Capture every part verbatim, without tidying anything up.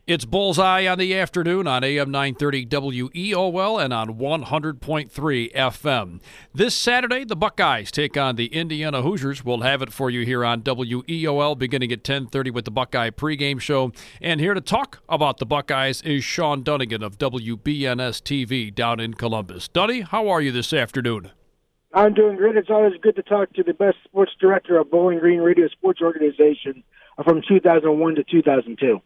It's Bullseye on the afternoon on A M nine thirty W E O L and on one hundred point three F M. This Saturday, the Buckeyes take on the Indiana Hoosiers. We'll have it for you here on W E O L beginning at ten thirty with the Buckeye pregame show. And here to talk about the Buckeyes is Sean Dunnigan of W B N S T V down in Columbus. Dunny, how are you this afternoon? I'm doing great. It's always good to talk to the best sports director of Bowling Green Radio Sports Organization from two thousand one to two thousand two.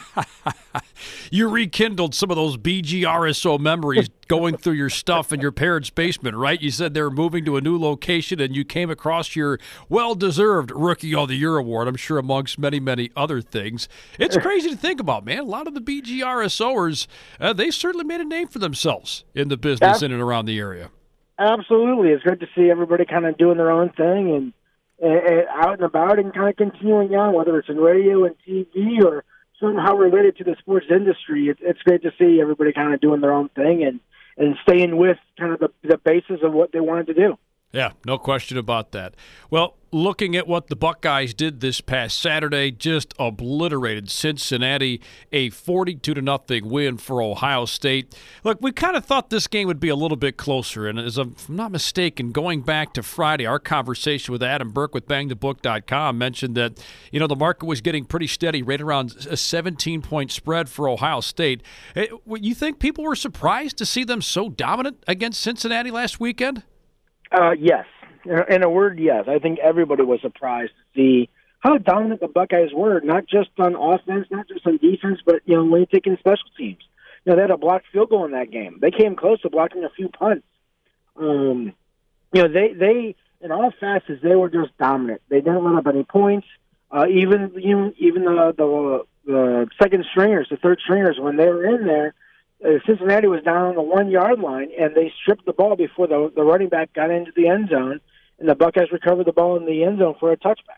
You rekindled some of those B G R S O memories going through your stuff in your parents' basement, right? You said they were moving to a new location, and you came across your well-deserved Rookie of the Year award, I'm sure amongst many, many other things. It's crazy to think about, man. A lot of the B G R S O'ers, uh, they certainly made a name for themselves in the business in and around the area. Absolutely. It's good to see everybody kind of doing their own thing and, and, and out and about and kind of continuing on, whether it's in radio and T V or somehow related to the sports industry. It, it's great to see everybody kind of doing their own thing and, and staying with kind of the, the basis of what they wanted to do. Yeah, no question about that. Well, looking at what the Buckeyes did this past Saturday, just obliterated Cincinnati, a forty-two to nothing win for Ohio State. Look, we kind of thought this game would be a little bit closer, and as I'm not mistaken, going back to Friday, our conversation with Adam Burke with bang the book dot com mentioned that, you know, the market was getting pretty steady, right around a seventeen-point spread for Ohio State. You think people were surprised to see them so dominant against Cincinnati last weekend? Uh, yes. In a word, yes. I think everybody was surprised to see how dominant the Buckeyes were, not just on offense, not just on defense, but, you know, when you take in special teams. You know, they had a blocked field goal in that game. They came close to blocking a few punts. Um, you know, they, they, in all facets, they were just dominant. They didn't let up any points. Uh, even, even, even the, the, the second stringers, the third stringers, when they were in there, Uh, Cincinnati was down on the one-yard line, and they stripped the ball before the, the running back got into the end zone, and the Buckeyes recovered the ball in the end zone for a touchback.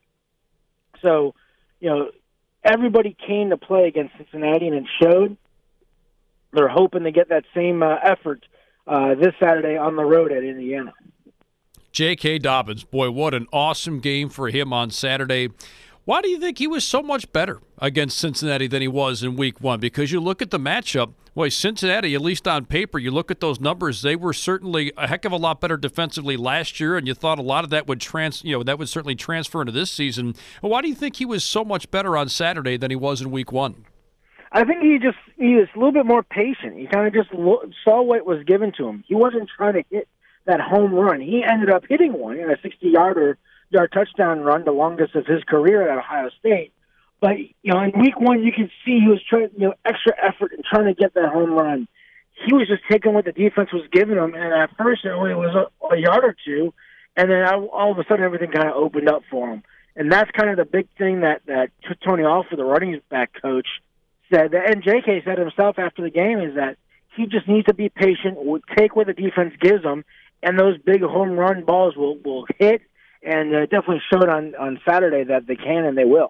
So, you know, everybody came to play against Cincinnati, and it showed. They're hoping to get that same uh, effort uh, this Saturday on the road at Indiana. J K. Dobbins, boy, what an awesome game for him on Saturday. Why do you think he was so much better against Cincinnati than he was in week one? Because you look at the matchup, boy, Cincinnati, at least on paper, you look at those numbers, they were certainly a heck of a lot better defensively last year, and you thought a lot of that would trans, you know, that would certainly transfer into this season. But why do you think he was so much better on Saturday than he was in week one? I think he just he was a little bit more patient. He kind of just lo- saw what was given to him. He wasn't trying to hit that home run. He ended up hitting one in a sixty-yarder yard touchdown run, the longest of his career at Ohio State. But, you know, in week one, you could see he was trying, you know, extra effort in trying to get that home run. He was just taking what the defense was giving him, and at first it was a, a yard or two, and then all of a sudden everything kind of opened up for him. And that's kind of the big thing that, that Tony Alford, the running back coach, said, and J K said himself after the game, is that he just needs to be patient, take what the defense gives him, and those big home run balls will, will hit. And uh, definitely showed on, on Saturday that they can and they will.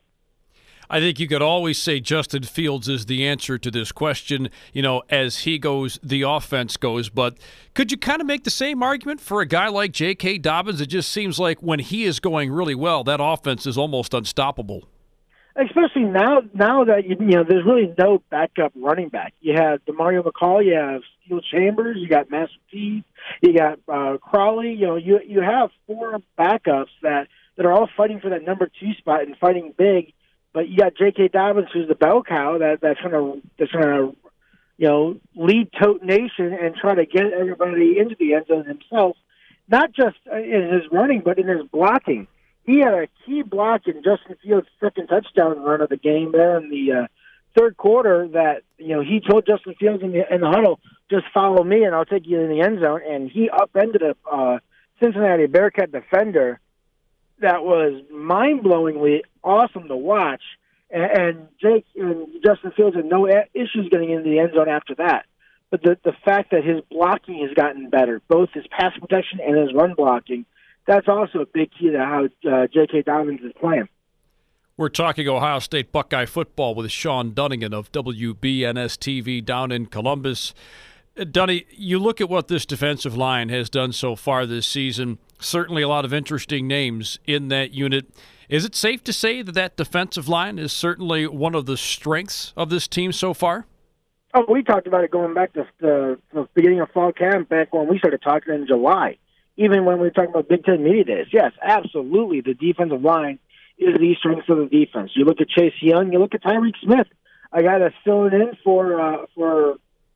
I think you could always say Justin Fields is the answer to this question. You know, as he goes, the offense goes. But could you kind of make the same argument for a guy like J K. Dobbins? It just seems like when he is going really well, that offense is almost unstoppable. Especially now, now that you, you know, there's really no backup running back. You have DeMario McCall, you have Steele Chambers, you got Master P, you got uh, Crawley. You know, you you have four backups that, that are all fighting for that number two spot and fighting big. But you got J K. Dobbins, who's the bell cow that that's gonna that's gonna you know lead Tote Nation and try to get everybody into the end zone himself. Not just in his running, but in his blocking. He had a key block in Justin Fields' second touchdown run of the game there in the uh, third quarter that, you know, he told Justin Fields in the, in the huddle, just follow me and I'll take you in the end zone. And he upended a uh, Cincinnati Bearcat defender that was mind-blowingly awesome to watch. And, and Jake and Justin Fields had no issues getting into the end zone after that. But the, the fact that his blocking has gotten better, both his pass protection and his run blocking, that's also a big key to how uh, J K. Dobbins is playing. We're talking Ohio State Buckeye football with Sean Dunnigan of W B N S T V down in Columbus. Uh, Dunny, you look at what this defensive line has done so far this season, certainly a lot of interesting names in that unit. Is it safe to say that that defensive line is certainly one of the strengths of this team so far? Oh, we talked about it going back to the, the beginning of fall camp, back when we started talking in July. Even when we were talking about Big Ten Media Days, yes, absolutely, the defensive line is the strength of the defense. You look at Chase Young, you look at Tyreek Smith, a guy that's filling in for uh, for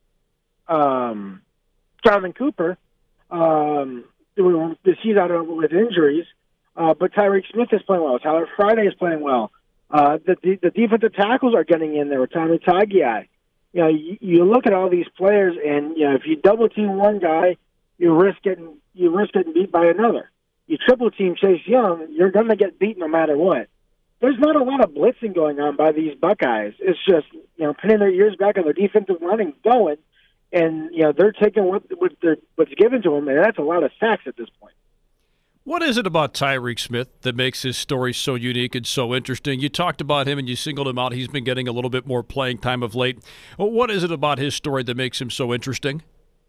um, Jonathan Cooper. Um, he's out with injuries, uh, but Tyreek Smith is playing well. Tyler Friday is playing well. Uh, the, the the defensive tackles are getting in there with Tommy Tagiai. You know, you, you look at all these players, and you know, if you double team one guy, you risk getting you risk getting beat by another. You triple team Chase Young, you're going to get beat no matter what. There's not a lot of blitzing going on by these Buckeyes. It's just, you know, pinning their ears back on their defensive line and going, and you know they're taking what what they're, what's given to them, and that's a lot of sacks at this point. What is it about Tyreek Smith that makes his story so unique and so interesting? You talked about him and you singled him out. He's been getting a little bit more playing time of late. What is it about his story that makes him so interesting?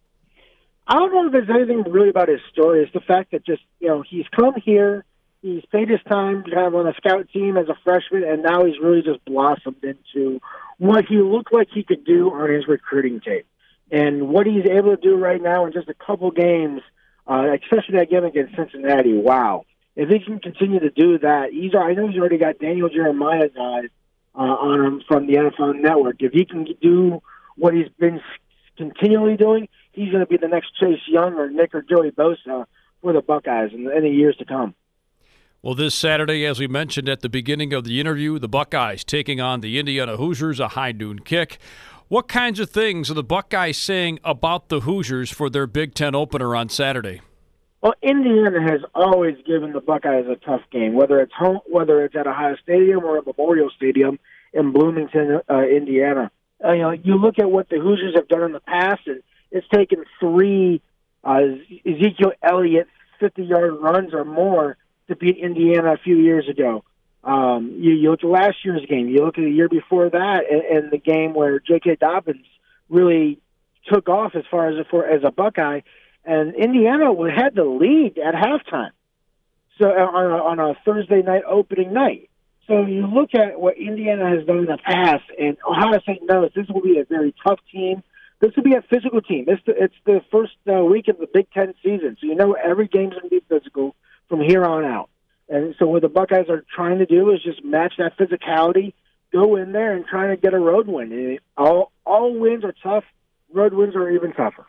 I don't know if there's anything really about his story. It's the fact that just, you know, he's come here, he's paid his time kind of on a scout team as a freshman, and now he's really just blossomed into what he looked like he could do on his recruiting tape. And what he's able to do right now in just a couple games, uh, especially that game against Cincinnati, wow. If he can continue to do that, he's I know he's already got Daniel Jeremiah guys uh, on him from the N F L Network. If he can do what he's been continually doing, he's going to be the next Chase Young or Nick or Joey Bosa for the Buckeyes in, in the years to come. Well, this Saturday, as we mentioned at the beginning of the interview, the Buckeyes taking on the Indiana Hoosiers, a high noon kick. What kinds of things are the Buckeyes saying about the Hoosiers for their Big Ten opener on Saturday? Well, Indiana has always given the Buckeyes a tough game, whether it's home, whether it's at Ohio Stadium or at Memorial Stadium in Bloomington, uh, Indiana. Uh, you know, you look at what the Hoosiers have done in the past, and it's taken three uh, Ezekiel Elliott fifty-yard runs or more to beat Indiana a few years ago. Um, you, you look at last year's game. You look at the year before that, and, and the game where J K. Dobbins really took off as far as a, for, as a Buckeye, and Indiana had the lead at halftime. So uh, on a, on a Thursday night opening night. So you look at what Indiana has done in the past, and Ohio State knows this will be a very tough team. This will be a physical team. It's the, it's the first uh, week of the Big Ten season, so you know every game's going to be physical from here on out. And so what the Buckeyes are trying to do is just match that physicality, go in there and try to get a road win. And all all wins are tough. Road wins are even tougher.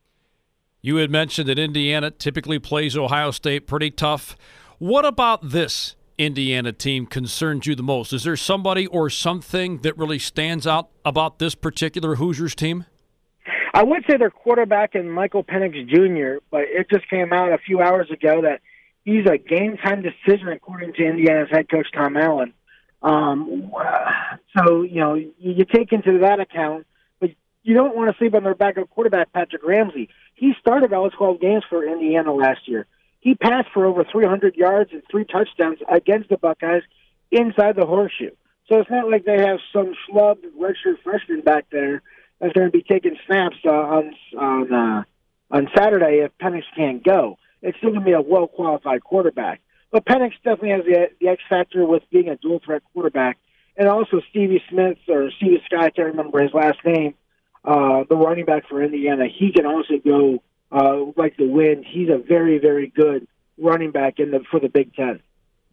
You had mentioned that Indiana typically plays Ohio State pretty tough. What about this Indiana team concerns you the most? Is there somebody or something that really stands out about this particular Hoosiers team? I would say their quarterback and Michael Penix Junior, but it just came out a few hours ago that he's a game-time decision according to Indiana's head coach Tom Allen. Um, so, you know, you, you take into that account, but you don't want to sleep on their backup quarterback, Patrick Ramsey. He started all twelve games for Indiana last year. He passed for over three hundred yards and three touchdowns against the Buckeyes inside the horseshoe. So it's not like they have some schlubbed redshirt freshman back there that's going to be taking snaps uh, on on uh, on Saturday if Penix can't go. It's still going to be a well-qualified quarterback. But Penix definitely has the, the X factor with being a dual-threat quarterback. And also Stevie Smith, or Stevie Sky, I can't remember his last name, uh, the running back for Indiana, he can also go uh, like the wind. He's a very, very good running back in the for the Big Ten.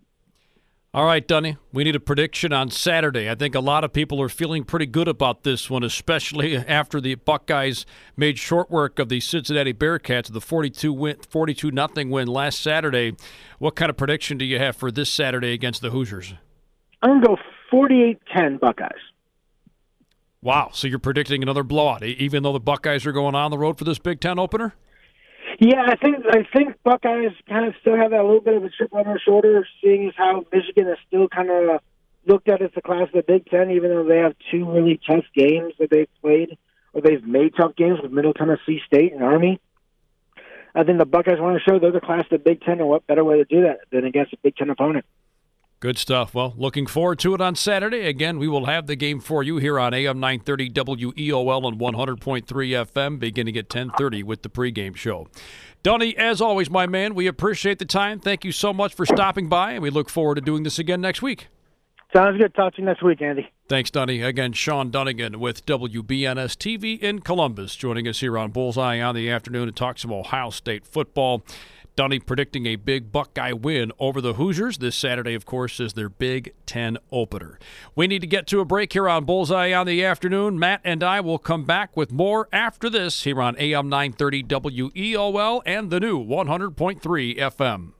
All right, Dunny, we need a prediction on Saturday. I think a lot of people are feeling pretty good about this one, especially after the Buckeyes made short work of the Cincinnati Bearcats, the forty-two win, forty-two nothing win last Saturday. What kind of prediction do you have for this Saturday against the Hoosiers? I'm going to go forty-eight ten Buckeyes. Wow, so you're predicting another blowout, even though the Buckeyes are going on the road for this Big Ten opener? Yeah, I think I think Buckeyes kind of still have that little bit of a chip on their shoulder, seeing as how Michigan is still kind of looked at as the class of the Big Ten, even though they have two really tough games that they've played, or they've made tough games with Middle Tennessee State and Army. I think the Buckeyes want to show they're the class of the Big Ten, and what better way to do that than against a Big Ten opponent? Good stuff. Well, looking forward to it on Saturday. Again, we will have the game for you here on A M nine thirty W E O L and one hundred point three F M beginning at ten thirty with the pregame show. Dunny, as always, my man, we appreciate the time. Thank you so much for stopping by, and we look forward to doing this again next week. Sounds good. Talk to you next week, Andy. Thanks, Dunny. Again, Sean Dunnigan with W B N S T V in Columbus, joining us here on Bullseye on the afternoon to talk some Ohio State football. Dunny predicting a big Buckeye win over the Hoosiers. This Saturday, of course, is their Big Ten opener. We need to get to a break here on Bullseye on the afternoon. Matt and I will come back with more after this here on A M nine thirty W E O L and the new one hundred point three F M.